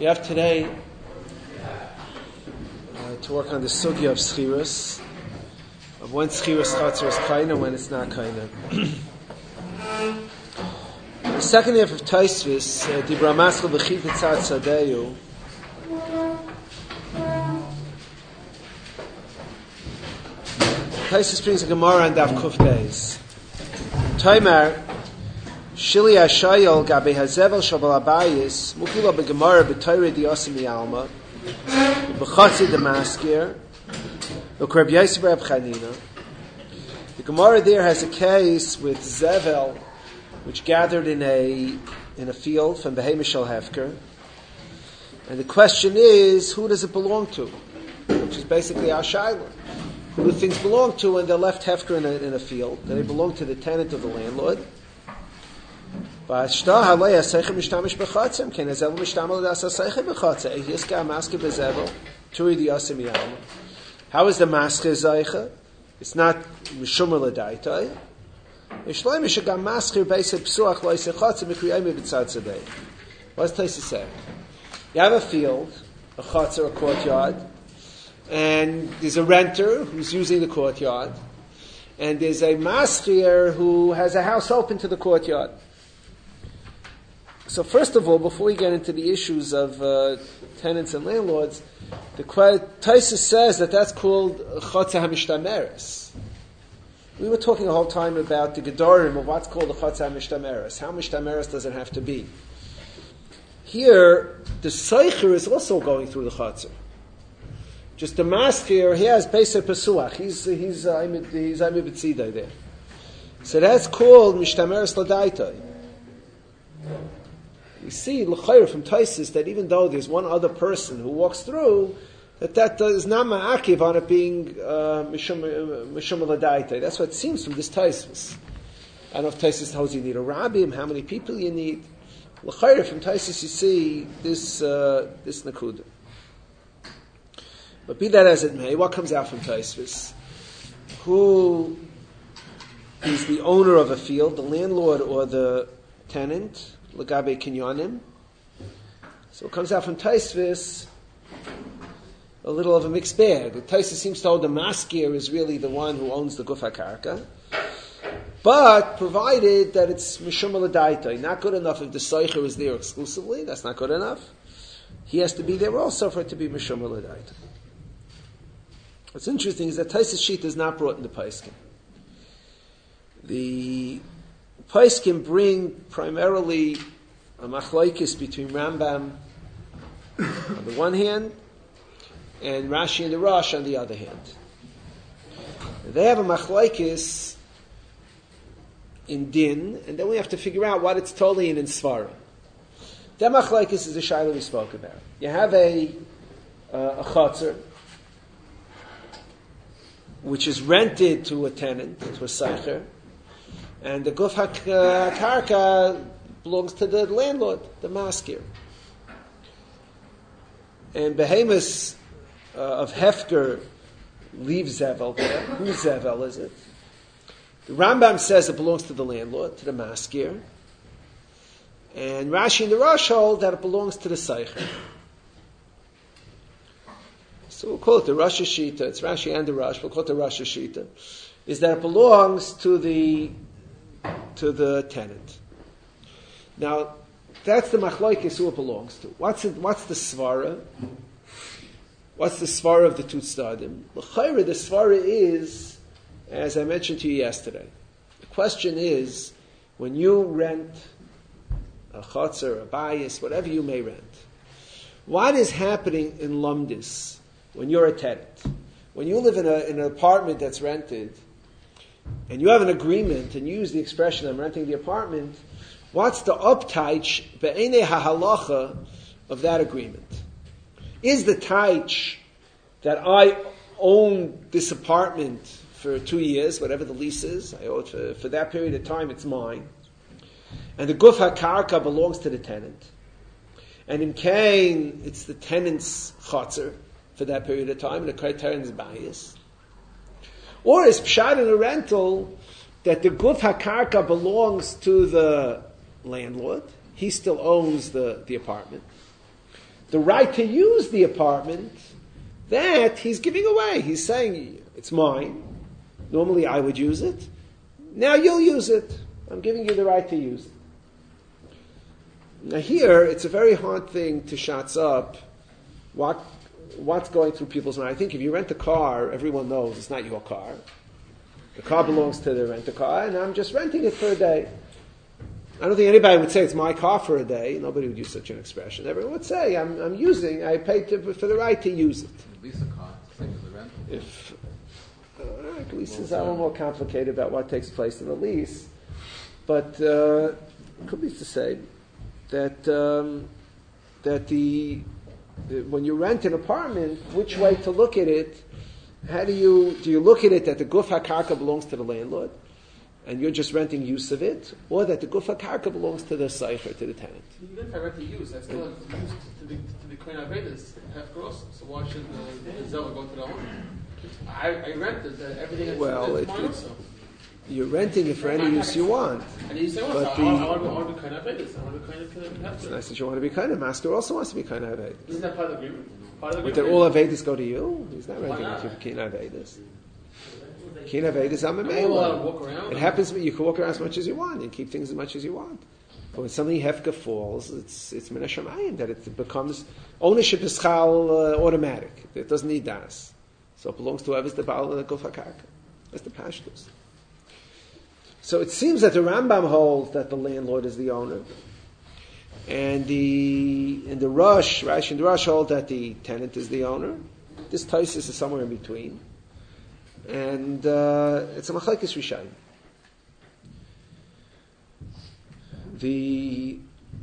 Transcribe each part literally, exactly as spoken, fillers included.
We have today uh, to work on the sugya of schirus, of when schirus chatzar is kaina, when it's not kaina. The second half of Taisvis, Dibra Maschel v'chiv b'tzad sadeyu, Taisvis brings a Gemara on Daf Kuf Beis. Taimar, Shili Ashayol Gabe Hazevel Shabal Abayis Mukila Begemara B'Torah Diyosim Yalma B'Chatzi Damaskir L'Kreb Yosef Reb Chanina. The Gemara there has a case with Zevel, which gathered in a in a field from Behemah Shel Hefker, and the question is, who does it belong to? Which is basically our shaila. Who do things belong to when they're left Hefker in a, in a field? Do they belong to the tenant of the landlord? How is the masker zeicha? It's not mishumer l'daitai. What does Taisa say? You have a field, a chatzar, a courtyard, and there's a renter who's using the courtyard, and there's a masker who has a house open to the courtyard. So first of all, before we get into the issues of uh, tenants and landlords, the Taisa says that that's called Chatza HaMishtameres. We were talking the whole time about the Gedorim of what's called the Chatza HaMishtameres. How Mishtameres does it have to be? Here, the Seicher is also going through the Chatza. Just the masker, he has Beiser Pesuach. He's he's uh, he's Amid B'tzidai there. So that's called Mishtameres L'Daitai. We see l'chayr from Taisis that even though there's one other person who walks through, that that is not ma'akiv on it being mishum l'daita. That's what it seems from this Taisis. I don't know if Taisis tells you need a rabbim, how many people you need. L'chayr from Taisis you see this uh, this nakuda. But be that as it may, what comes out from Taisis? Who is the owner of a field, the landlord or the tenant? L'gabe kinyonim. So it comes out from Taisvis a little of a mixed bag. Taisvis seems to hold the maskir is really the one who owns the guf hakarka, but provided that it's mishum l'daita, not good enough if the seicher is there exclusively. That's not good enough. He has to be there also for it to be mishum l'daita. What's interesting is that Taisvis sheet is not brought in the Paiskim. The Paiskim bring primarily a machlokes between Rambam on the one hand and Rashi and the Rosh on the other hand. They have a machlokes in din, and then we have to figure out what it's totally in in Svarim. That machlokes is the shaila we spoke about. You have a uh, a chatzar which is rented to a tenant, to a seicher, and the guf hakarka belongs to the landlord, the maskir. And behemoths uh, of Hefker leave Zevel there. Whose Zevel is it? The Rambam says it belongs to the landlord, to the maskir. And Rashi and the Rosh hold that it belongs to the seicher. So we'll call it the Rosh Hashita. It's Rashi and the Rosh. We'll call it the Rosh Hashita. Is that it belongs to the to the tenant. Now, that's the machlokes who it belongs to. What's it, what's the svara? What's the svara of the two tzadim? L'chayra, the svara is, as I mentioned to you yesterday. The question is, when you rent a chatzar, a bayis, whatever you may rent, what is happening in lumdis when you're a tenant? When you live in, a, in an apartment that's rented, and you have an agreement, and you use the expression, I'm renting the apartment, what's the uptaich, be'enei hahalacha, of that agreement? Is the taich that I own this apartment for two years, whatever the lease is, I owe it for, for that period of time, it's mine, and the guf hakarka belongs to the tenant, and in Cain, it's the tenant's chatzar for that period of time, and the criterion is bias? Or is pshat in a rental that the guf hakarka belongs to the landlord, he still owns the, the apartment, The right to use the apartment, that he's giving away. He's saying, it's mine. Normally I would use it. Now you'll use it. I'm giving you the right to use it. Now here, it's a very hard thing to shots up what, what's going through people's mind. I think if you rent a car, everyone knows it's not your car. The car belongs to the rent-a-car, and I'm just renting it for a day. I don't think anybody would say it's my car for a day. Nobody would use such an expression. Everyone would say, I'm, I'm using, I paid to, for the right to use it. Lease a car, same as a rental. If, uh, leases are a little more complicated about what takes place in a lease. But uh, it could be to say that um, that the, the when you rent an apartment, which way to look at it? How do you do you look at it that the guf hakarka belongs to the landlord, and you're just renting use of it, or that the guf hakarka belongs to the seicher, to the tenant? Even if I rent to use, I still have to use to be to be kohen avedas half gross. So why should the, the zeller go to the owner? I, I rented uh, everything. That's Well, that's it, mine it's, also. You're renting it for any use you want. And you say, well, But so I, the- I, want to, I want to be kohen avedas. I want to be kohen It's hefker. nice that you want to be kind of. Master also wants to be kind of Avedis. Isn't that part of the agreement? Part of the But did agreement. all Avedis go to you? He's not renting not? it to Kin Avedis. Kin Avedis, I'm a I'm allowed to man. walk around. It happens, you can walk around as much as you want and keep things as much as you want. But when something hefka falls, it's it's min hashamayim that it becomes ownership is chal uh, automatic. It doesn't need das, so it belongs to whoever's the baal of the guf hakarka. That's the pashtus. So it seems that the Rambam holds that the landlord is the owner, and the in the Rush, Rashi and the Rush hold that the tenant is the owner. This Taisus is somewhere in between, and uh, it's a machlekes rishayim. The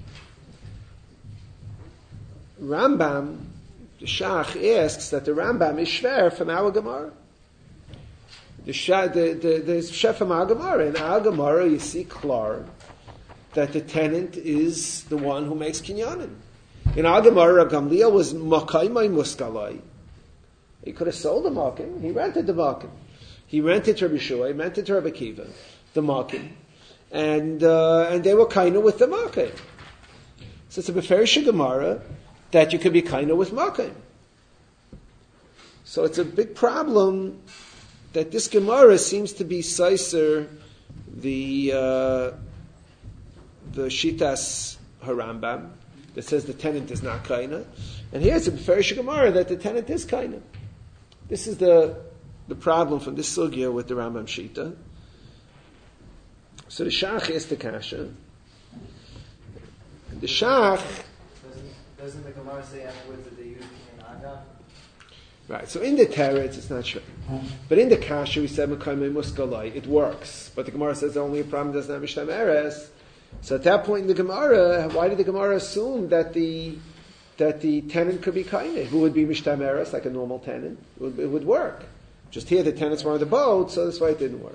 Rambam, the Shach asks that the Rambam is shver from our Gemara. The Shach, the the, the shver from our Gemara. In our Gemara, you see klar that the tenant is the one who makes kinyanim. In our Gemara, Gamliel was makaymai muskalai. He could have sold the makim. He rented the makim. He rented to Rabbi Shua. He rented to Rabbi Kiva the makim. And uh, and they were kind with the makim. So it's a beferish Gemara that you could be kind with makim. So it's a big problem that this Gemara seems to be seiser the uh, the Shitas Harambam that says the tenant is not kaina, and here it's a beferish Gemara that the tenant is kaina. This is the the problem from this sugya with the Rambam Shita. So the Shach is the kasha. The Shach. Doesn't, doesn't the Gemara say afterwards that they use Kinyan Aga? Right, so in the Teretz, it's not sure. But in the Kasha, we said, Mekayme Muskalai, it works. But the Gemara says only a problem doesn't have Mishtam Eres. So at that point in the Gemara, why did the Gemara assume that the that the tenant could be Kaine? Who would be Mishtam Eres, like a normal tenant? It would, it would work. Just here, the tenants were on the boat, so that's why it didn't work.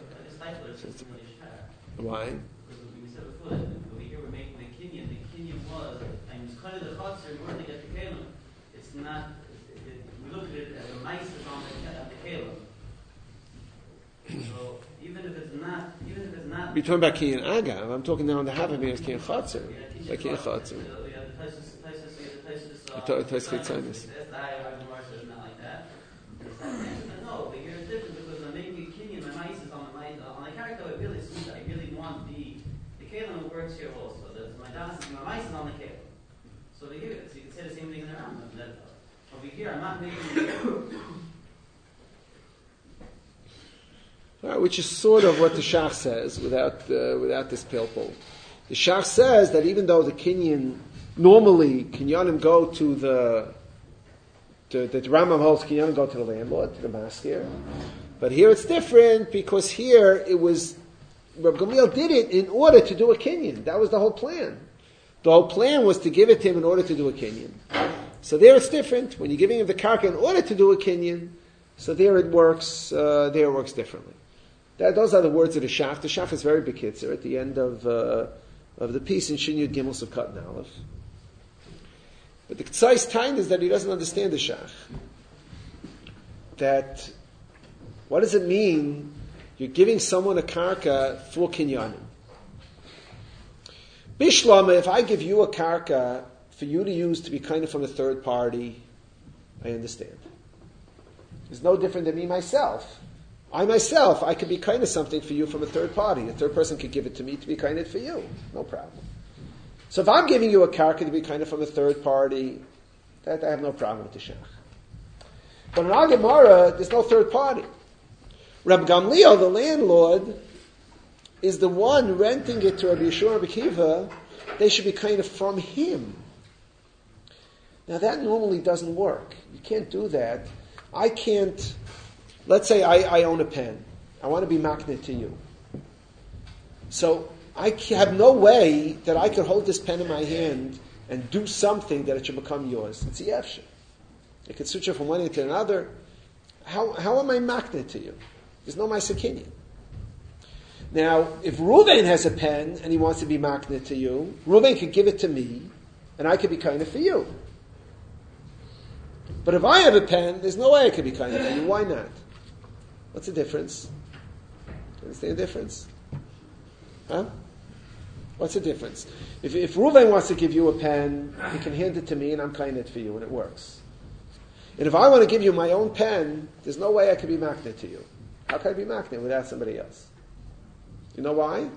Why? Because we said before that over here we're making the kinyan. The kinyan was, and it's kind of the chutzner where they get the kalim. It's not. It, it, we look at it as a mice is on the, on the kalim. So even if it's not, even if it's not. You're talking about Kiyan Aga. I'm talking now on the Havamir as Kiyan Chatzar. Yeah, Like Kiyan Chatzar. Yeah, the places, the places, the places. I thought it was Chitzonis. That's the high of Gemara says not like that. No, but here it's different because I'm making a kinyan. My mice is on the mice on the character. I really see that. I really want the the kalim works here also. That's my das, my mice is on the kalim. So they give it. So you can say the same thing in the Rambam. That over here, I'm not making. All right, which is sort of what the Shach says, without uh, without this pilpul. The Shach says that even though the Kinyan, normally Kinyanim go to the, to, the Rambam holds Kinyanim go to the landlord, to the maskir, but here it's different because here it was, Reb Gamliel did it in order to do a Kinyan. That was the whole plan. The whole plan was to give it to him in order to do a Kinyan. So there it's different. When you're giving him the karka in order to do a Kinyan, so there it works, uh, there it works differently. That, those are the words of the Shach. The Shach is very bekitzer at the end of uh, of the piece in Shin Yud Gimel of Kat and Aleph. But the K'tzais time is that he doesn't understand the Shach. That, what does it mean you're giving someone a karka for kinyanim? Bishlama, if I give you a karka for you to use to be kind of from a third party, I understand. It's no different than me myself. I myself, I could be kind of something for you from a third party. A third person could give it to me to be kind of for you. No problem. So if I'm giving you a karka to be kind of from a third party, that I have no problem with the shach. But in our Gemara, there's no third party. Reb Gamliel, the landlord, is the one renting it to Rabbi Yeshua and Rabbi Kiva. They should be kind of from him. Now that normally doesn't work. You can't do that. I can't, let's say I, I own a pen. I want to be magnet to you. So I have no way that I could hold this pen in my hand and do something that it should become yours. It's a yefsha. I could switch it from one end to another. How, how am I magnet to you? There's no Ma'aseh Kinyan. Now, if Reuven has a pen and he wants to be magnet to you, Reuven could give it to me, and I could be kind of for you. But if I have a pen, there's no way I could be kind of for you. Why not? What's the difference? Understand the difference? Huh? What's the difference? If, if Reuven wants to give you a pen, he can hand it to me, and I'm kind of for you, and it works. And if I want to give you my own pen, there's no way I could be magnet to you. How can I be magnet without somebody else? You know why?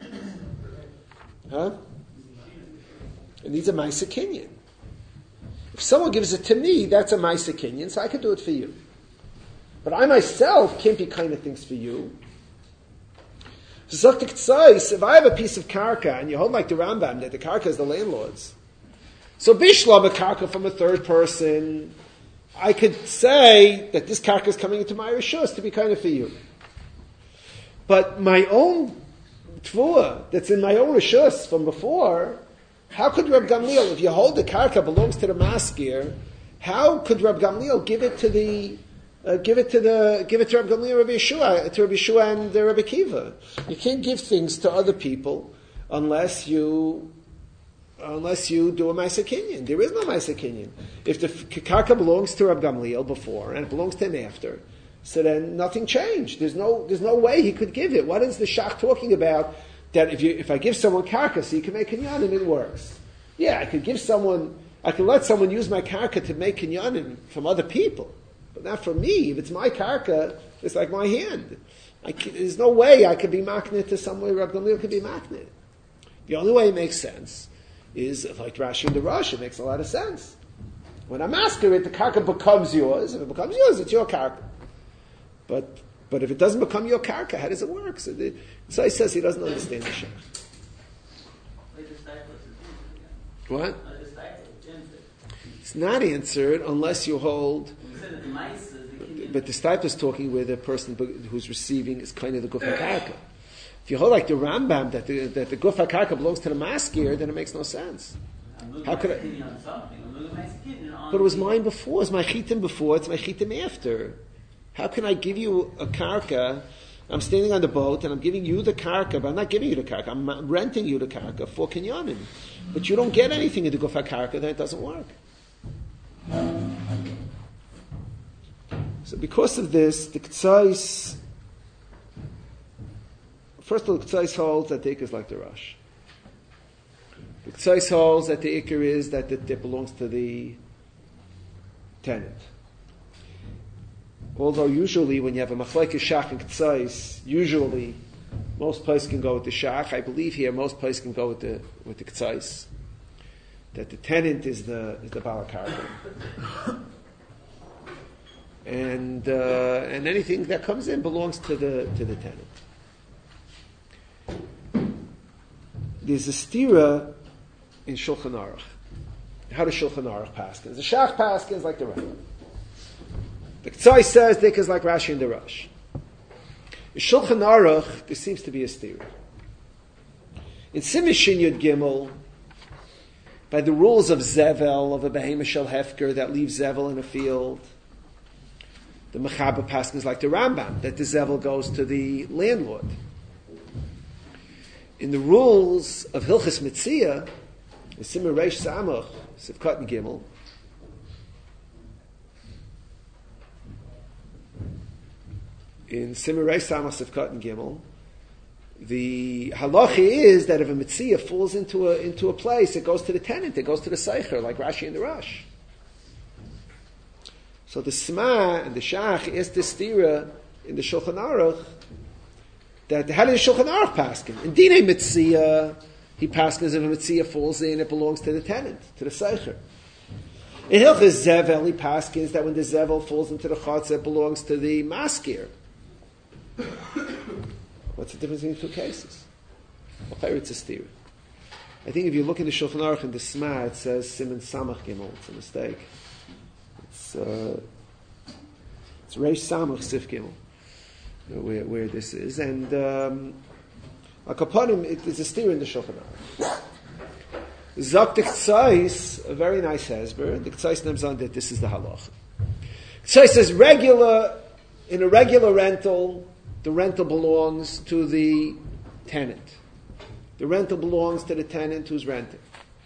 Huh? It needs a Ma'aseh Kinyan. If someone gives it to me, that's a Ma'aseh Kinyan, so I can do it for you. But I myself can't be kind of things for you. So if I have a piece of karka, and you hold like the Rambam, that the karka is the landlord's, so bishlam a karka from a third person, I could say that this karka is coming into my rishus to be kind of for you. But my own tvuah that's in my own rishus from before, how could Reb Gamliel, if you hold the karka belongs to the maskir, how could Reb Gamliel give it to the uh, give it to the give it to Reb Gamliel, Rabbi Yeshua, to Rabbi Yeshua and uh, Rabbi Kiva? You can't give things to other people unless you unless you do a Ma'aseh Kinyan. There is no Ma'aseh Kinyan. If the karka belongs to Reb Gamliel before and it belongs to him after, so then nothing changed. There's no there's no way he could give it. What is the shach talking about? That if you if I give someone karka so you can make kinyanim, it works. Yeah, I could give someone, I could let someone use my karka to make kinyanim from other people, but not from me. If it's my karka, it's like my hand. I can, there's no way I could be maknit to some way Reb Gamliel could be maknit. The only way it makes sense is if, like Rashi and the Rosh, it makes a lot of sense. When I'm asking it, the karka becomes yours. If it becomes yours, it's your karka. But but if it doesn't become your karka, how does it work? So, the, so he says he doesn't understand the shach. What? It's not answered unless you hold. But the Stipler is talking with a person who's receiving is kind of the guf hakarka. If you hold like the Rambam that the that the guf hakarka belongs to the maskir, then it makes no sense. How could I? But it was mine before. It was my chitim before. It's my chitim after. How can I give you a karka? I'm standing on the boat and I'm giving you the karka, but I'm not giving you the karka. I'm renting you the karka for kinyanim. But you don't get anything in the guf hakarka, then it doesn't work. So because of this, the Ktsais, first of all, the Ktsais holds that the Iker is like the Rosh. The Ktsais holds that the Iker is that it, it belongs to the tenant. Although usually when you have a machlekes shach and Ktsais, usually most places can go with the shach. I believe here most places can go with the with the Ktsais. That the tenant is the is the balakarka. And uh, and anything that comes in belongs to the to the tenant. There's a stira in Shulchan Aruch. How does Shulchan Aruch paskins? The Shach paskins like the Rambam. The Ktsai says Dik is like Rashi and the Rosh. In Shulchan Aruch, there seems to be a stira. In Simishin Yud Gimel, by the rules of Zevel, of a Behemoth Shel Hefker that leaves Zevel in a field, the Mechaber paskins like the Rambam, that the Zevel goes to the landlord. In the rules of Hilchas Mitzia, in Simmer Reish Samach, Sivkat and Gimel, in Simmer Reish Samach, Sivkat and Gimel, the halacha is that if a mitzvah falls into a into a place, it goes to the tenant, it goes to the seicher, like Rashi and the Rosh. So the Sma and the Shach is the stira in the Shulchan Aruch that how did the Shulchan Aruch paskin? In Dinei mitzvah, he paskins if a mitzvah falls in, it belongs to the tenant, to the seicher. In Hilchas Zevel, he paskins that when the Zevel falls into the Chatzah, it belongs to the maskir. What's the difference between the two cases? Okay, it's a stira. I think if you look in the Shulchan Aruch in the Sma, it says Siman Samach Gimel. It's a mistake. It's uh, it's Reish Samach Sif Gimel, where where this is, and um, Akapanim, it is a stira in the Shulchan Aruch. Zok the K'tzais, a very nice hesber. The K'tzais names on that this is the halacha. K'tzais says regular in a regular rental. The rental belongs to the tenant. The rental belongs to the tenant who's renting.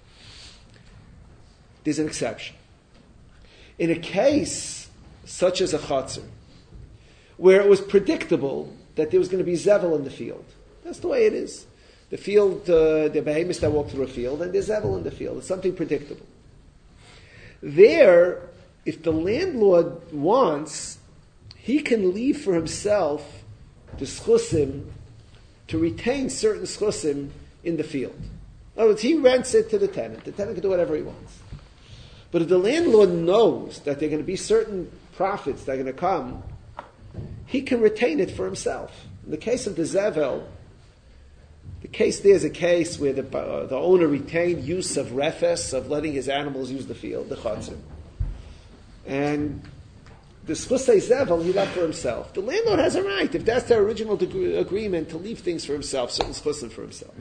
There's an exception. In a case such as a chatzar, where it was predictable that there was going to be zevel in the field, that's the way it is. The field, uh, the behemoths that walk through a field, and there's zevel in the field. It's something predictable. There, if the landlord wants, he can leave for himself the schusim to retain certain schusim in the field. In other words, he rents it to the tenant. The tenant can do whatever he wants. But if the landlord knows that there are going to be certain profits that are going to come, he can retain it for himself. In the case of the Zevel, the case there is a case where the, uh, the owner retained use of refes, of letting his animals use the field, the chatzir. And the schusay zevel he left for himself. The landlord has a right, if that's their original degree, agreement, to leave things for himself, certain schusim for himself.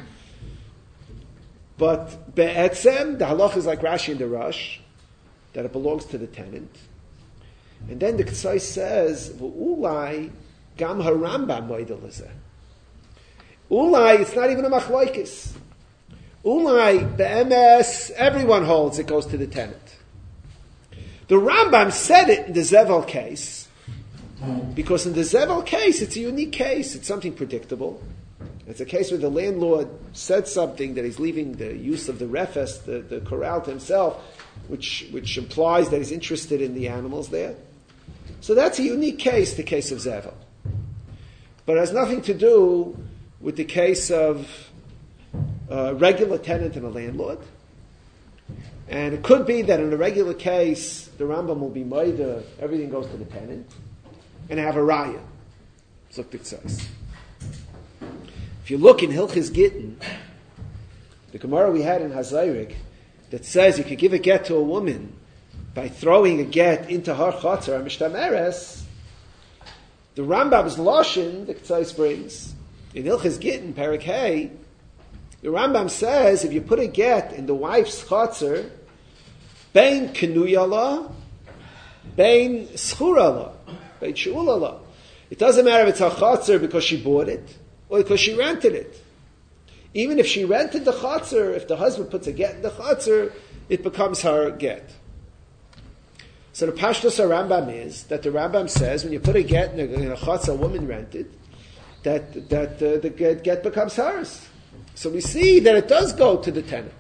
But be'etzem, the halach is like Rashi and the Rosh, that it belongs to the tenant. And then the K'tzai says, "Ulai gam harambam moidel lezeh." Ulai, it's not even a machlokes. Ulai be'emes, everyone holds it goes to the tenant. The Rambam said it in the Zevel case, because in the Zevel case, it's a unique case. It's something predictable. It's a case where the landlord said something that he's leaving the use of the refes, the, the corral to himself, which, which implies that he's interested in the animals there. So that's a unique case, the case of Zevel. But it has nothing to do with the case of a regular tenant and a landlord. And it could be that in a regular case, the Rambam will be moida, everything goes to the tenant, and have a raya. If you look in Hilchis Gittin, the Gemara we had in Hazayrik, that says you could give a get to a woman by throwing a get into her chatzar, mishtameres, the Rambam's lashon, the K'tzais brings, in Hilchis Gittin, Perek Hey, the Rambam says if you put a get in the wife's chatzar, bein kenuyala, bein schurala, bein shu'ulala. It doesn't matter if it's her chatzar because she bought it or because she rented it. Even if she rented the chatzar, if the husband puts a get in the chatzar, it becomes her get. So the Pashtus Rambam is that the Rambam says when you put a get in a, in a chatzar a woman rented, that that uh, the get, get becomes hers. So we see that it does go to the tenant.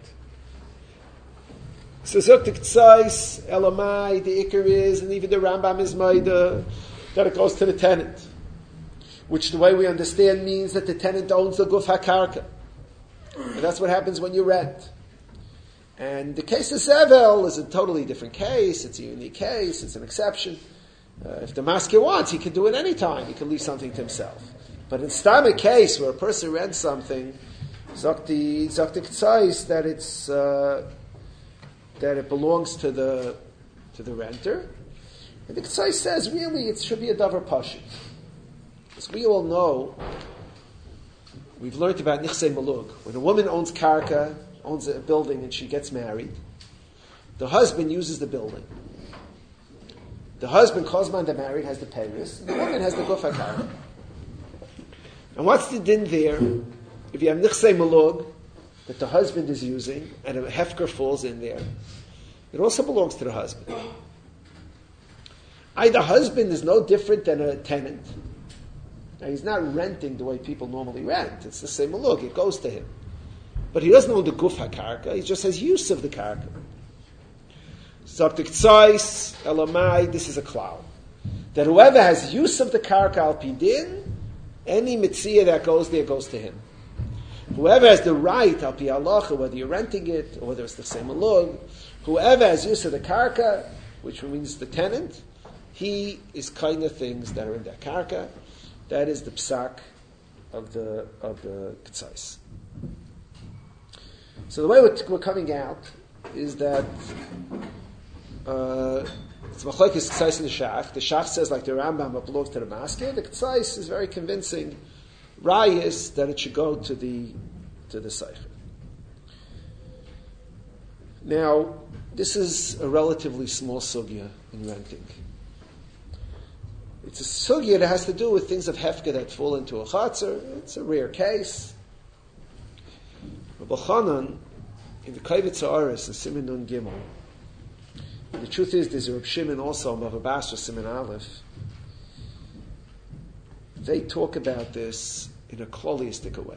So Zok Tzais, Elamai, the Iker is, and even the Rambam is Maida, that it goes to the tenant. Which the way we understand means that the tenant owns the Guf HaKarka. And that's what happens when you rent. And the case of Zevel is a totally different case. It's a unique case. It's an exception. Uh, if the masker wants, he can do it any time. He can leave something to himself. But in Stam a case where a person rents something, Zakti K'tzais, that it's uh, that it belongs to the to the renter, and the K'tzais says really it should be a davar pashut. As we all know, we've learned about nichsei malug. When a woman owns karka, owns a building, and she gets married, the husband uses the building. The husband, kozman the married, has the payris, and the woman has the guf karka. And what's the din there? If you have nichsei malug that the husband is using, and a hefker falls in there, it also belongs to the husband. I, the husband is no different than a tenant. Now, he's not renting the way people normally rent. It's the same malug. It goes to him. But he doesn't own the guf hakarka. He just has use of the karka. Zaktik tzais, elamai, this is a cloud. That whoever has use of the karka al pidin, any mitzvah that goes there goes to him. Whoever has the right al pi halacha, whether you're renting it or whether it's the same malug, whoever has use of the karka, which means the tenant, he is kind of things that are in that karka. That is the psak of the of the k'tzais. So the way we're, we're coming out is that uh, it's machlokes k'tzais and the shach. The shach says like the Rambam it belongs to the masker. The k'tzais is very convincing. Rayis that it should go to the to the seicher. Now, this is a relatively small sugya in renting. It's a sugya that has to do with things of hefka that fall into a chatzar. It's a rare case. Rabbi Chanan, in the Kavitz Ha'aretz, the Siman Nun Gimel, the truth is, there's a Reb Shimon also, Bava Basra, Siman Aleph. They talk about this in a kloliistic way.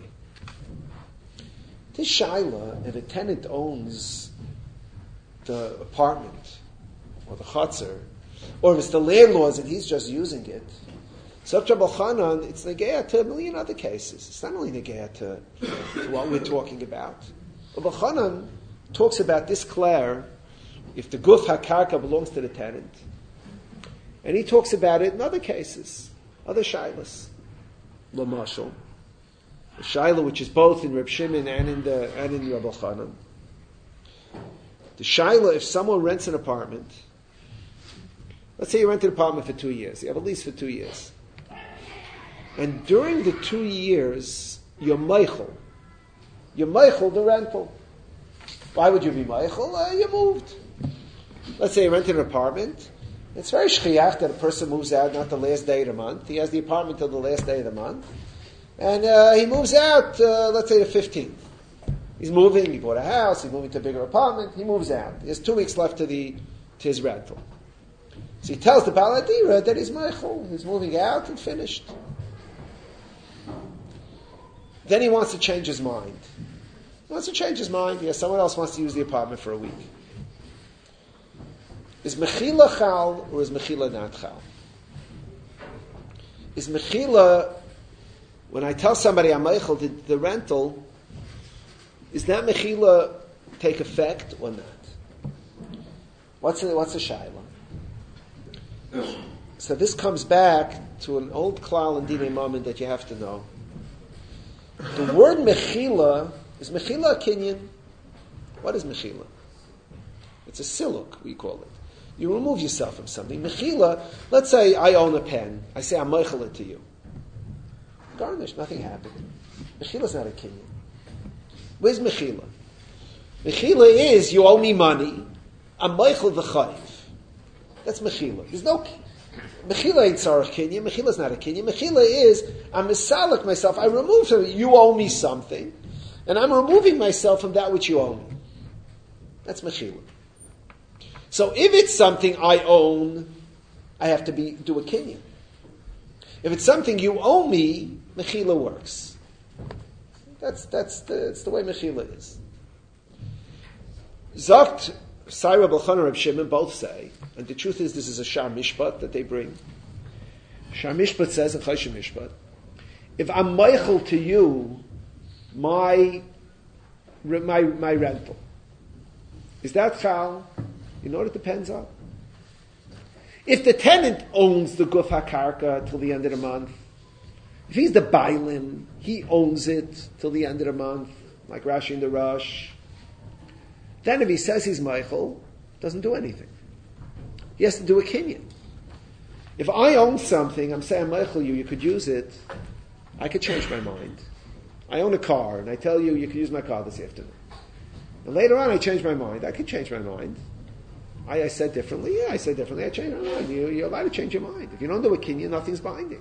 This shaila, if a tenant owns the apartment or the chatzar, or if it's the landlord's and he's just using it, so Rabbi Chanan, it's negeah to a million other cases. It's not only negeah to, to what we're talking about. Rabbi Chanan talks about this clare, if the guf hakarka belongs to the tenant, and he talks about it in other cases, other shailas. Lamashal, the shaila which is both in Reb Shimon and in the and in Rabbi Chanan. The shaila, if someone rents an apartment, let's say you rent an apartment for two years, you have a lease for two years, and during the two years you're meichel, you're meichel the rental. Why would you be meichel? Uh, you moved. Let's say you rented an apartment. It's very shchiach that a person moves out not the last day of the month. He has the apartment till the last day of the month. And uh, he moves out, uh, let's say the fifteenth. He's moving, he bought a house, he's moving to a bigger apartment, he moves out. He has two weeks left to the to his rental. So he tells the Baal Adira that he's meichel, he's moving out and finished. Then he wants to change his mind. He wants to change his mind, yes, someone else wants to use the apartment for a week. Is mechila chal or is mechila not chal? Is mechila, when I tell somebody I'm meichel the, the rental, is that mechila take effect or not? What's the, what's the shaila? So this comes back to an old klal and dinei mammon that you have to know. The word mechila is mechila a kinyan. What is mechila? It's a siluk, we call it. You remove yourself from something. Mechila, let's say I own a pen. I say I'm meichel it to you. Garnish, nothing happened. Mechila's not a kinyan. Where's mechila? Mechila is you owe me money. I'm meichel the chayv. That's mechila. There's no mechila ain't sarach kinyan. Mechila's not a kinyan. Mechila is I'm misalik myself. I remove from you. You owe me something, and I'm removing myself from that which you owe me. That's mechila. So if it's something I own, I have to be do a kinyan. If it's something you owe me, mechila works. That's that's the, that's the way mechila is. Zakt, Saira Balchan, Reb Shimon both say, and the truth is this is a Shar Mishpat that they bring. Shar Mishpat says in Choshen Mishpat, if I'm meichel to you, my my my rental, is that chal? You know what it depends on? If the tenant owns the guf hakarka till the end of the month, if he's the bailim, he owns it till the end of the month, like Rashi in the Rush. Then if he says he's meichel, doesn't do anything. He has to do a kinyan. If I own something, I'm saying meichel you, you could use it, I could change my mind. I own a car, and I tell you, you can use my car this afternoon. And later on, I change my mind. I could change my mind. I, I said differently. Yeah, I said differently. I changed my mind. You, you're allowed to change your mind. If you don't do a kinyan, nothing's binding.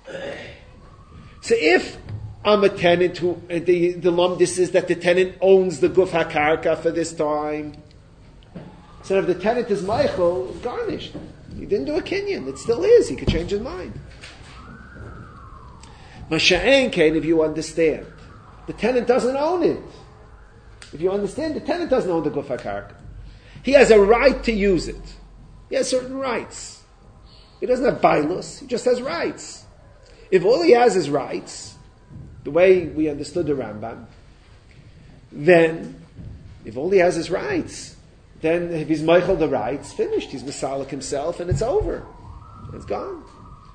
So if I'm a tenant who, uh, the, the lumdis is that the tenant owns the guf hakarka for this time. So if the tenant is meichel, garnished. He didn't do a kinyan. It still is. He could change his mind. Masha'en kain, if you understand. The tenant doesn't own it. If you understand, the tenant doesn't own the guf hakarka. He has a right to use it. He has certain rights. He doesn't have bailus, he just has rights. If all he has is rights, the way we understood the Rambam, then, if all he has is rights, then if he's meichel the rights, finished. He's Masalik himself, and it's over. It's gone.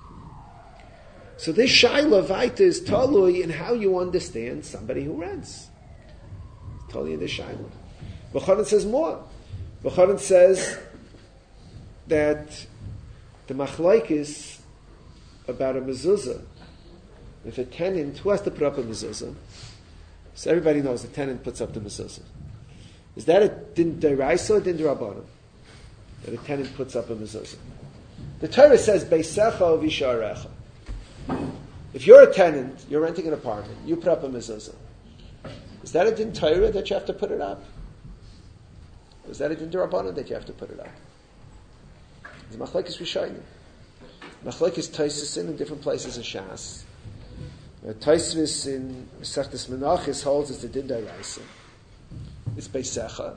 So this Shaila Vaita is totally in how you understand somebody who rents. It's totally in this Shaila. B'chorin says more. B'chorin says that the machlokes about a mezuzah, if a tenant, who has to put up a mezuzah? So everybody knows the tenant puts up the mezuzah. Is that a din deraisa or din d'rabbanan? That a tenant puts up a mezuzah. The Torah says, Beisecha o visharecha. If you're a tenant, you're renting an apartment, you put up a mezuzah. Is that a din Torah that you have to put it up? Is that a din d'rabbanan that you have to put it up? It's machlokes rishonim. Machlokes Tosfos in different places in Shas. Tosfos in Masechtas Menachos holds it's the din d'oraisa. It's Beisecha.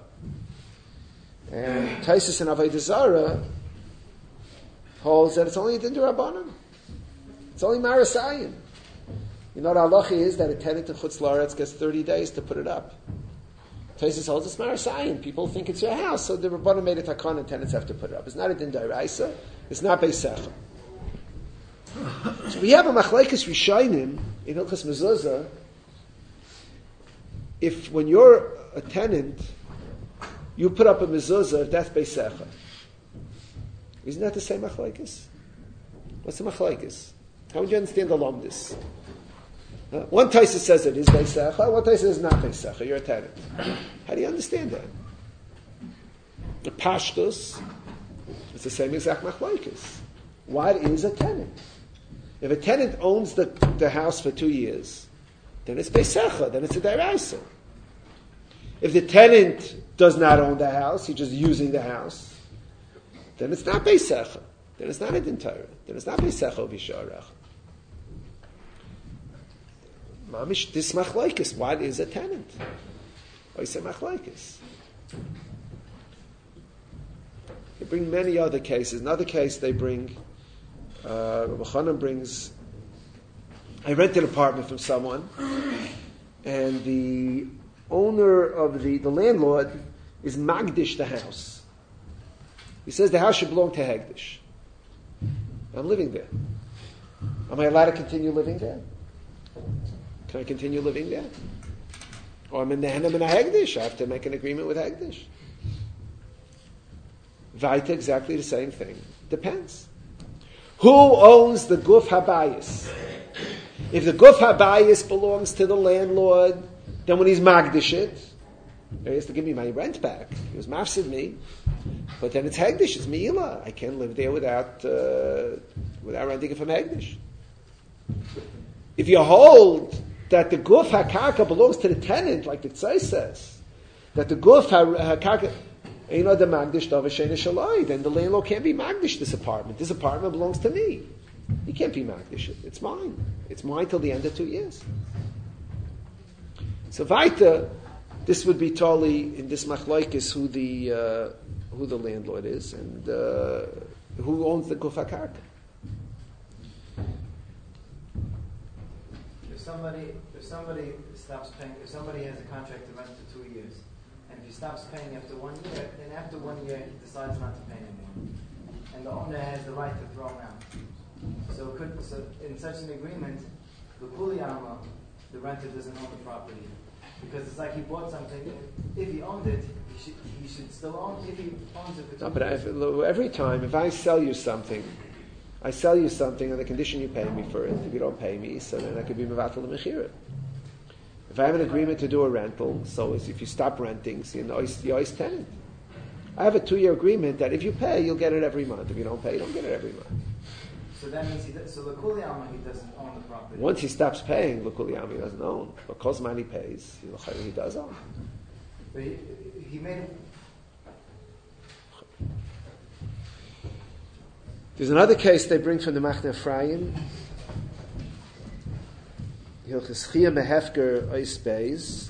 And Tosfos in Avodah Zarah holds that it's only a din d'rabbanan. It's only marasayin. You know what halacha is that a tenant in Chutz La'aretz gets thirty days to put it up. Tosfos holds it's marasayin. People think it's your house, so the Rabbanan made a takon and tenants have to put it up. It's not a din d'oraisa. It's not Beisecha. So we have a machlokes rishonim in Hilchos Mezuzah. If when you're a tenant, you put up a mezuzah, that's Beisecha. Isn't that the same machlokes? What's the machlokes? How would you understand the lomdis? Uh, one Tosfos says it is Beisecha, one Tosfos says not Beisecha. You're a tenant. How do you understand that? The pashtus, it's the same exact machlokes. What is a tenant? If a tenant owns the, the house for two years, then it's Beisecha, then it's a deraisa. If the tenant does not own the house, he's just using the house, then it's not Beisecha. Then it's not a din Torah. Then it's not Beisecha or Visharech. Mamish, this machlokes, what is a tenant? Or say machlokes. They bring many other cases. Another case they bring, uh, Rabbi Chanan brings, I rented an apartment from someone, and the owner of the, the landlord is Magdish the house. He says the house should belong to Hegdish. I'm living there. Am I allowed to continue living there? Can I continue living there? Or I'm in the Henem and a Hegdish. I have to make an agreement with Hegdish. Vaita, exactly the same thing. Depends. Who owns the Guf Habayis? If the Guf Habayis belongs to the landlord, then when he's Magdish it, he has to give me my rent back. He was mafsid me. But then it's Hegdish, it's Meila. I can't live there without uh, without renting it from Hegdish. If you hold that the Guf HaKarka belongs to the tenant, like the Tzai says, that the Guf HaKarka ain't the Magdish Dava Sheina Shalai, then the landlord can't be Magdish this apartment. This apartment belongs to me. He can't be Magdish it. It's mine. It's mine till the end of two years. So Vaita, this would be totally in this machlokes who the uh, who the landlord is and uh, who owns the Guf HaKarka. If somebody if somebody stops paying, if somebody has a contract to rent for two years, and if he stops paying after one year, then after one year he decides not to pay anymore, and the owner has the right to throw him out. So, could, so in such an agreement, the kuliyama, the renter doesn't own the property. Because it's like he bought something. If he owned it, he should, he should still own. If he owns it for two No, but if, every time, if I sell you something, I sell you something on the condition you pay me for it. If you don't pay me, so then I could be mevatel mechira. If I have an agreement to do a rental, so if you stop renting, so you're always, you're always tenant. I have a two-year agreement that if you pay, you'll get it every month. If you don't pay, you don't get it every month. So that means he does, so the kuliyama, he doesn't own the property. Once he stops paying, the kuliyama he doesn't own. But Kozman he pays, he does own. But he, he made it. There's another case they bring from the Machne Ephraim. Hilchis Chia Mehefker Ois Beis.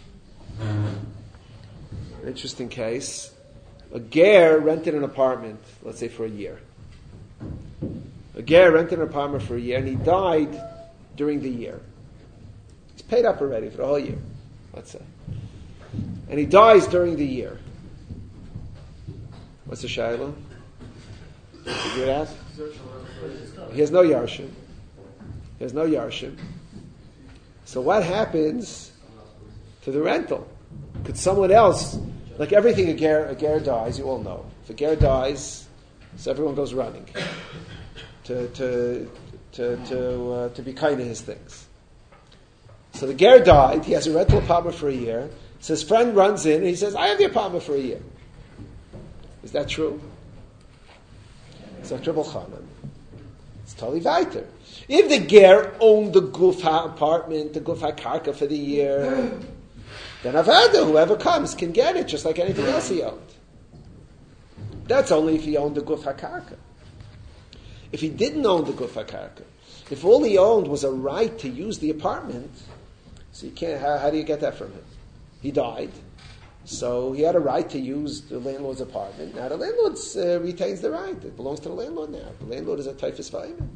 Interesting case. A ger rented an apartment, let's say for a year. A ger rented an apartment for a year, and he died during the year. He's paid up already for the whole year, let's say. And he dies during the year. What's the shayla? Figure it out? He has no yarshim. He has no yarshim. So what happens to the rental? Could someone else, like everything a ger, a ger dies, you all know. If a ger dies, so everyone goes running to to to to, uh, to be kind to his things. So the ger died. He has a rental apartment for a year. So his friend runs in and he says, "I have the apartment for a year." Is that true? It's not Rebbe Chanan. It's totally weiter. If the ger owned the guf ha apartment, the guf ha karka for the year, then avada, whoever comes can get it, just like anything else he owned. That's only if he owned the guf ha karka. If he didn't own the guf ha karka, if all he owned was a right to use the apartment, so you can't. How, how do you get that from him? He died, so he had a right to use the landlord's apartment. Now the landlord uh, retains the right; it belongs to the landlord now. The landlord is a typhus vayim.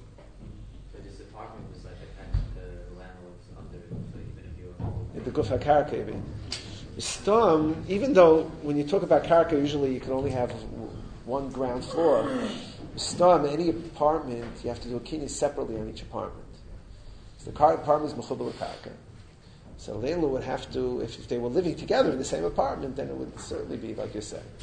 The guf ha-karka, even. Stam, even though when you talk about karka, usually you can only have one ground floor. Stam, any apartment, you have to do a kinyan separately on each apartment. So the car apartment is mechubal karka. So the landlord would have to, if, if they were living together in the same apartment, then it would certainly be like you said.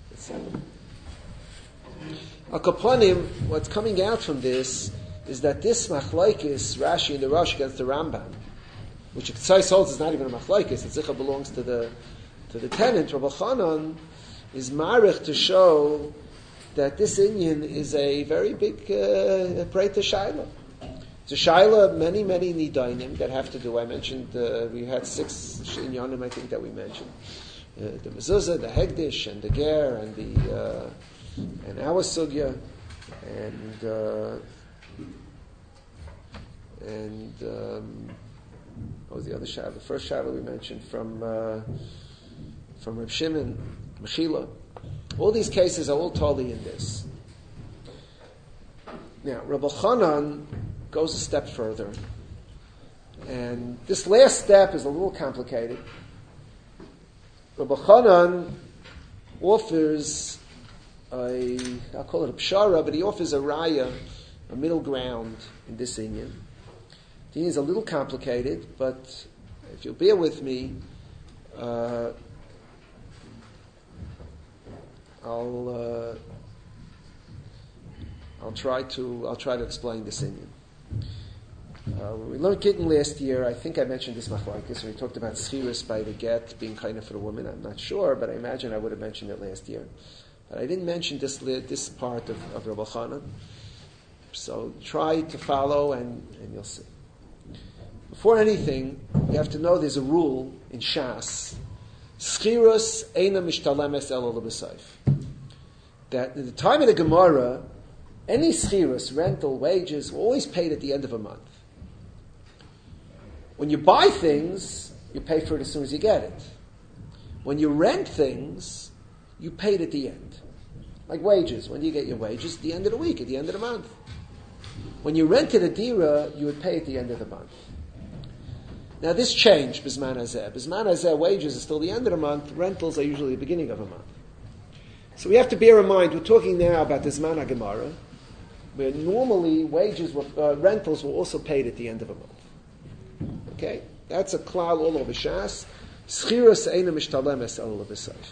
Al kaponim, what's coming out from this is that this machlaikis Rashi and the Rosh against the Rambam, which Tzais holds is not even a machlaikis, the Zicha belongs to the to the tenant. Rabbi Chanan is marich to show that this inyan is a very big uh, breita shaila. It's a shaila of many, many nidainim that have to do. I mentioned uh, we had six inyanim, I think, that we mentioned: uh, the mezuzah, the hegdish, and the ger, and the uh, and our sugya, and uh, and. Um, What was the other shadow? The first shadow we mentioned from uh, from Reb Shimon, Mechila. All these cases are all totally in this. Now, Rabbi Chanan goes a step further, and this last step is a little complicated. Rabbi Chanan offers a, I'll call it a pshara, but he offers a raya, a middle ground in this inyan. The inyan is a little complicated, but if you'll bear with me, uh, I'll uh, I'll try to I'll try to explain this inyan. Uh, when we learned Gittin last year, I think I mentioned this machlokes, when we talked about schiras by the get being kind of for the woman. I'm not sure, but I imagine I would have mentioned it last year. But I didn't mention this this part of, of Rabbi Chanan. So try to follow, and, and you'll see. Before anything, you have to know there's a rule in Shas. Schiras eina mishtalemes elo lebesayf. That at the time of the Gemara, any schiras, rental, wages, were always paid at the end of a month. When you buy things, you pay for it as soon as you get it. When you rent things, you pay it at the end. Like wages. When do you get your wages? At the end of the week, at the end of the month. When you rented a dira, you would pay at the end of the month. Now this changed, Bisman Hazeh. Bisman Hazeh, wages are still the end of the month, rentals are usually the beginning of a month. So we have to bear in mind, we're talking now about the Zman HaGemara, where normally wages, were, uh, rentals were also paid at the end of a month. Okay? That's a klal all over Shas. Schiras eina mishtalemes elo lebesayf.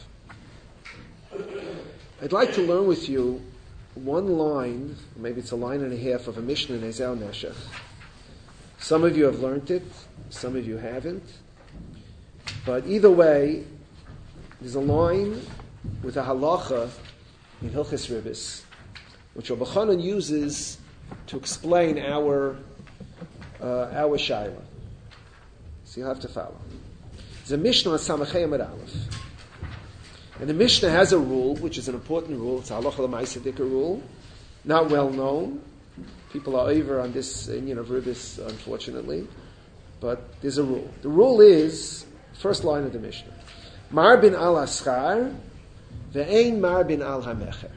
I'd like to learn with you one line, maybe it's a line and a half of a Mishnah in Ezel Neshech. Some of you have learned it, some of you haven't. But either way, there's a line with a halacha in Hilchis Ribis, which Rabbi Chanan uses to explain our uh, our shaila. So you'll have to follow. There's a Mishnah on Samachei Amud Aleph. And the Mishnah has a rule, which is an important rule. It's a halacha l'maaseh dika rule, not well known. People are over on this inyan of Ribis, unfortunately. but there's a rule. The rule is, first line of the Mishnah, Mar bin al aschar, ve'ein mar bin al hamecher.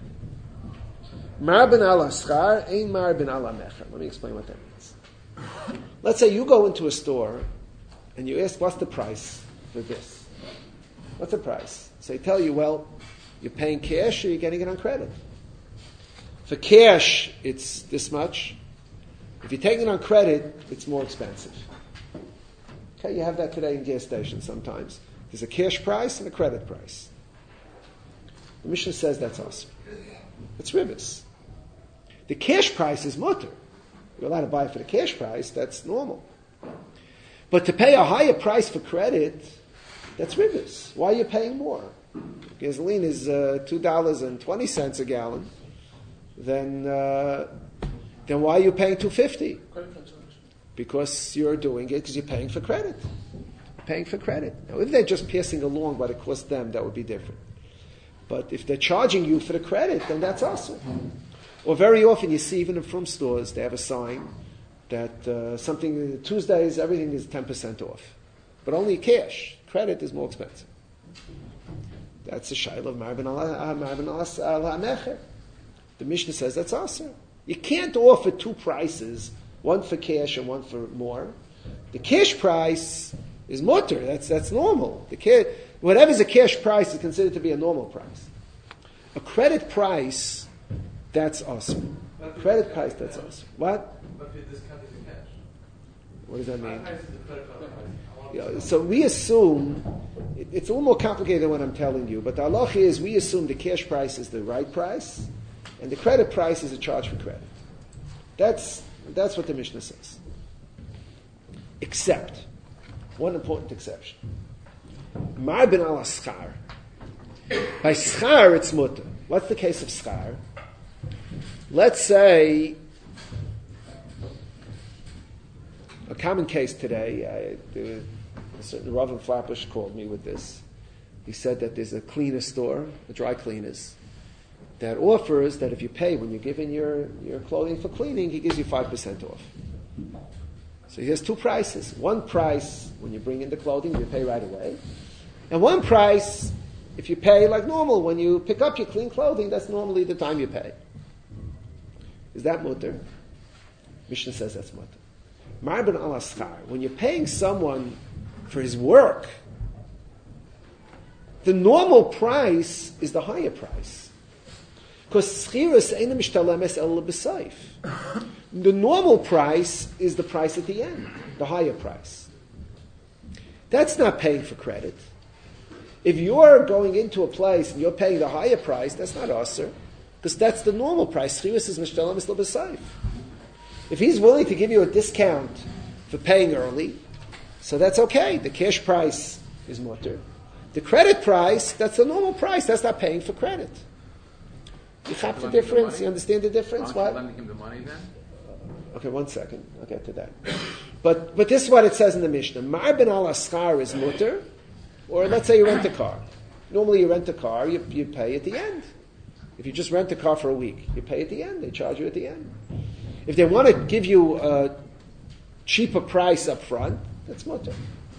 Mar bin al aschar, ein mar bin al hamecher. Let me explain what that means. Let's say you go into a store and you ask, what's the price for this? What's the price? So they tell you, well, you're paying cash or you're getting it on credit. For cash, it's this much. If you're taking it on credit, it's more expensive. Okay, you have that today in gas stations sometimes. There's a cash price and a credit price. The Mishnah says that's awesome. It's ribis. The cash price is mutter. You're allowed to buy for the cash price, that's normal. But to pay a higher price for credit, that's ribis. Why are you paying more? Gasoline is uh, two dollars and twenty cents a gallon. Then, uh, then why are you paying two dollars and fifty cents? Because you're doing it because you're paying for credit. You're paying for credit. Now, if they're just passing along what it costs them, that would be different. But if they're charging you for the credit, then that's awesome. Or very often you see, even in from stores, they have a sign that uh, something, Tuesdays, everything is ten percent off. But only cash. Credit is more expensive. That's a shayla of Marbin al-Hamecher. The Mishnah says that's awesome. You can't offer two prices, one for cash and one for more. The cash price is mutter. That's that's normal. The cash, whatever's a cash price is considered to be a normal price. A credit price, that's awesome. Credit price, that's awesome. What? But if you're discounting the cash. What does that mean? I- I see the credit card price. I want Yeah, to- so we assume, it, it's a little more complicated than what I'm telling you, but the halacha is we assume the cash price is the right price, and the credit price is a charge for credit. That's, that's what the Mishnah says. Except, one important exception. Mar bin al schar. By schar, it's mutter. What's the case of schar? Let's say, a common case today, I, the, a certain Rav Flatbush called me with this. He said that there's a cleaner store, a dry cleaners, that offers that if you pay when you're giving your, your clothing for cleaning, he gives you five percent off. So he has two prices. One price, when you bring in the clothing, you pay right away. And one price, if you pay like normal, when you pick up your clean clothing, that's normally the time you pay. Is that mutter? Mishnah says that's mutter. Mar bin al aschar, when you're paying someone for his work, the normal price is the higher price. Because schirus eina mishtalemes el b'seif. The normal price is the price at the end, the higher price. That's not paying for credit. If you're going into a place and you're paying the higher price, that's not aser, because that's the normal price. Schirus is mishtalemes el b'seif. If he's willing to give you a discount for paying early, so that's okay. The cash price is mutter. The credit price, that's the normal price. That's not paying for credit. You have the Lending the difference? money? You understand the difference? Aren't you What? lending him the money then? Okay, one second. I'll get to that. But but this is what it says in the Mishnah. Mar bin al aschar is mutter, or let's say you rent a car. Normally you rent a car, you, you pay at the end. If you just rent a car for a week, you pay at the end. They charge you at the end. If they want to give you a cheaper price up front, that's mutter.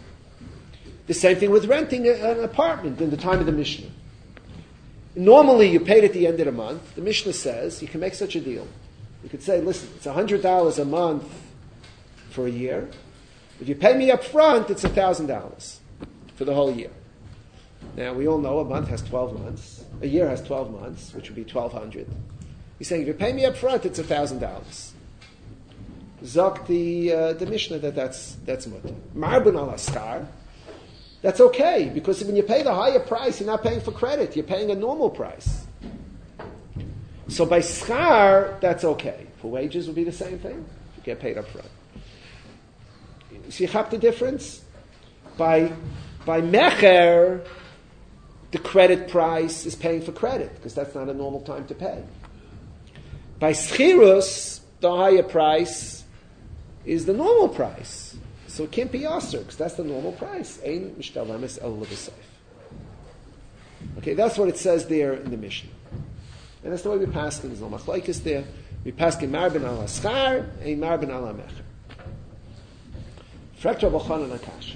The same thing with renting a, an apartment in the time of the Mishnah. Normally you paid at the end of the month. The Mishnah says you can make such a deal. You could say, listen, it's one hundred dollars a month for a year. If you pay me up front, it's one thousand dollars for the whole year. Now, we all know a month has twelve months. A year has twelve months, which would be twelve hundred. He's saying, if you pay me up front, it's one thousand dollars. Zok the, uh, the Mishnah that that's, that's mutter. Marbun al aschar, that's okay, because when you pay the higher price, you're not paying for credit. You're paying a normal price. So by schar, that's okay. For wages would be the same thing. You get paid up front. See how the difference? By, by mecher, the credit price is paying for credit, because that's not a normal time to pay. By schirus, the higher price is the normal price. So it can't be aser, because that's the normal price. Ein mishtalemes el l'b'seif. Okay, that's what it says there in the Mishnah. And that's the way we pass it. There's no machlokes there. We pass it marbin al aschar, ein marbin al hamecher. Frekt Rabbi Chanan Akash.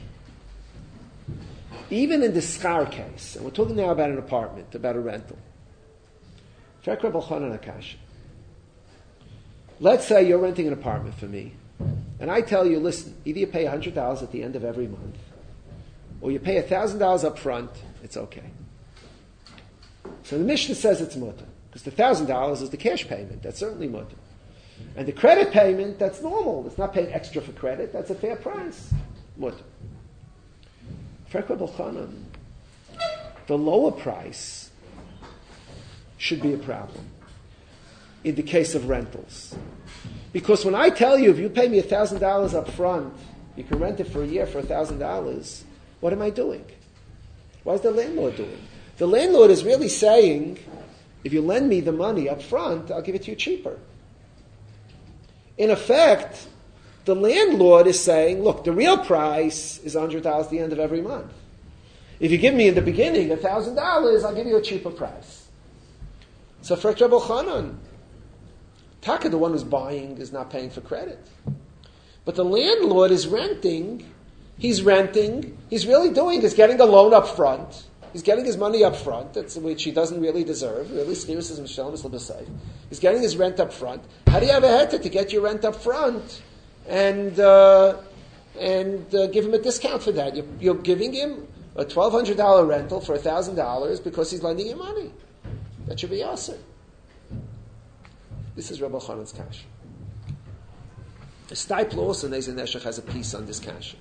Even in the schar case, and we're talking now about an apartment, about a rental. Frekt Rabbi Chanan Akash. Let's say you're renting an apartment for me, and I tell you, listen, either you pay one hundred dollars at the end of every month, or you pay one thousand dollars up front, it's okay. So the Mishnah says it's mutter, because the one thousand dollars is the cash payment. That's certainly mutter. And the credit payment, that's normal. It's not paying extra for credit. That's a fair price. Mutter. Frek Rabbi Chanan, the lower price should be a problem in the case of rentals. Because when I tell you, if you pay me one thousand dollars up front, you can rent it for a year for one thousand dollars, what am I doing? What is the landlord doing? The landlord is really saying, if you lend me the money up front, I'll give it to you cheaper. In effect, the landlord is saying, look, the real price is one hundred dollars at the end of every month. If you give me in the beginning one thousand dollars, I'll give you a cheaper price. So for Rabbi Chanan, Taka, the one who's buying, is not paying for credit. But the landlord is renting, he's renting, he's really doing is getting a loan up front. He's getting his money up front, that's which he doesn't really deserve. Really, Schiris is Mishalem is L'B'Sayf. He's getting his rent up front. How do you have a heter to get your rent up front and uh, and uh, give him a discount for that? You're, you're giving him a twelve hundred dollars rental for one thousand dollars because he's lending you money. That should be awesome. This is Rabbi Chanan's kasha. Steipler also, Nezer Neshech, has a piece on this kasha.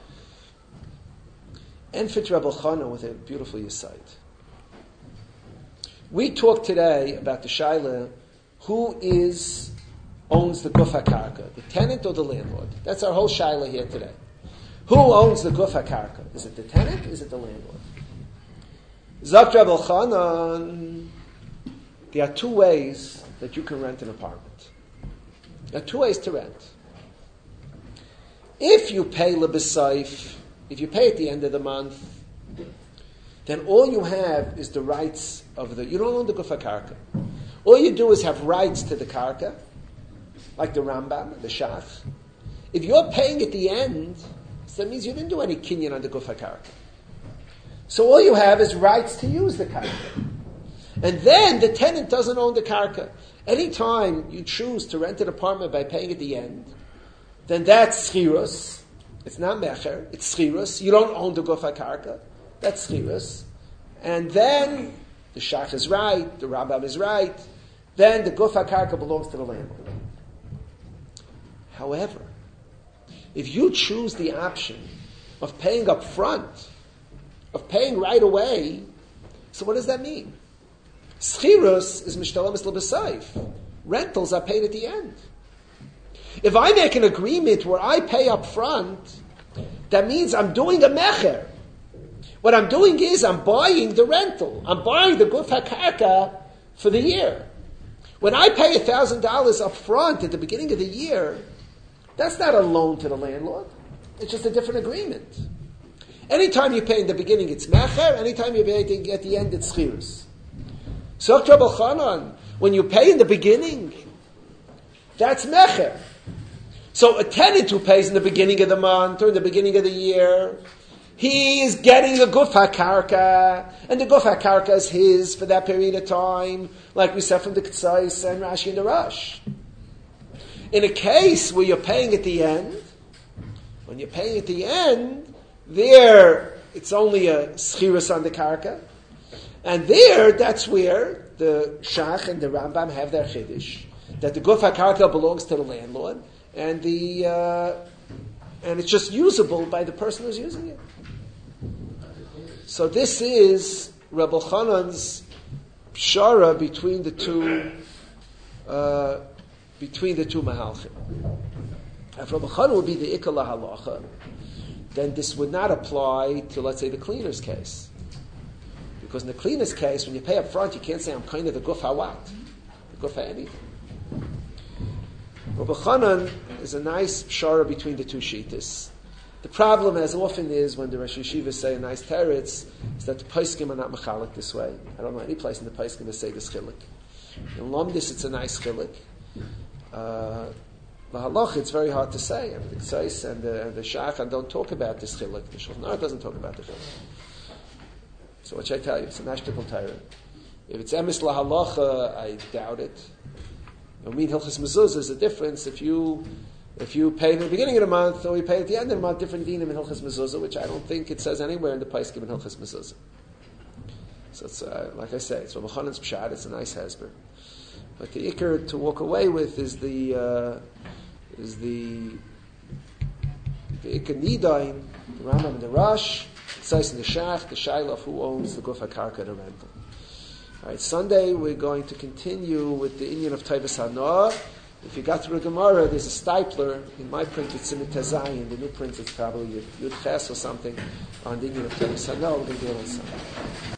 And fit Rabbi Chanan with a beautiful yesod. We talked today about the shaila, who is owns the guf hakarka, the tenant or the landlord? That's our whole shaila here today. Who owns the guf hakarka? Is it the tenant? Is it the landlord? Zak Rabbi Chanan, there are two ways that you can rent an apartment. There are two ways to rent. If you pay lebesayf, if you pay at the end of the month, then all you have is the rights of the, you don't own the guf hakarka. All you do is have rights to the karka, like the Rambam, the Shach. If you're paying at the end, so that means you didn't do any kinyan on the guf hakarka. So all you have is rights to use the karka. And then the tenant doesn't own the karka. Anytime you choose to rent an apartment by paying at the end, then that's schirus. It's not mecher, it's schirus. You don't own the guf hakarka. That's schirus. And then the shach is right, the Rambam is right. Then the guf hakarka belongs to the landlord. However, if you choose the option of paying up front, of paying right away, so what does that mean? Schirus is mishtalamis l'b'sayf. Rentals are paid at the end. If I make an agreement where I pay up front, that means I'm doing a mecher. What I'm doing is I'm buying the rental. I'm buying the guf hakarka for the year. When I pay one thousand dollars up front at the beginning of the year, that's not a loan to the landlord. It's just a different agreement. Anytime you pay in the beginning, it's mecher. Anytime you pay at the end, it's schirus. So, Rabbi Chanan, when you pay in the beginning, that's mecher. So a tenant who pays in the beginning of the month or in the beginning of the year, he is getting a guf hakarka, and the guf hakarka is his for that period of time, like we said from the Ketzais and Rashi and the Rush. In a case where you're paying at the end, when you're paying at the end, there it's only a schirus on the karka, and there that's where the Shach and the Rambam have their chiddush, that the guf hakarka belongs to the landlord, and the uh, and it's just usable by the person who's using it. So this is Rabbi Chanan's pshara between the two uh, between the two mahalchim. If Rabbi Chanan would be the ikar lahalacha, then this would not apply to, let's say, the cleaner's case. Because in the cleaner's case, when you pay up front, you can't say, I'm kind of the guf hawat, the guf anything. Rabbi Chanan is a nice pshara between the two shittas. The problem, as often is when the Rosh Yeshivas say a nice teretz, is that the poskim are not mechalik this way. I don't know any place in the poskim that say this chilik. In Lomdis, it's a nice chilik. Uh, The halach, it's very hard to say. I mean, the Ksais and the, and the Shachan don't talk about this chiluk. The Shulchan Aruch doesn't talk about the chiluk. So what should I tell you? It's an ashtikal Torah. If it's emes lahalacha, I doubt it. I mean, hilchas mezuzah is a difference. If you if you pay in the beginning of the month or you pay at the end of the month, different dinim in hilchas mezuzah, which I don't think it says anywhere in the place given hilchas mezuzah. So it's uh, like I say, it's Rav Chanan's pshat. It's a nice hesber, but the ikar to walk away with is the uh, is the the ikar nidain, the Rambam and the Rosh. It says in the Shach, the Shaila of who owns the Guf HaKarka, the rental. All right, Sunday we're going to continue with the Indian of Taivas Hanoah. If you got through the Gemara, there's a stipler. In my print, it's Simit Tazayin. The new print, it's probably Yud Ches or something on the Indian of Taivas Hanoah. We're going to do it on Sunday.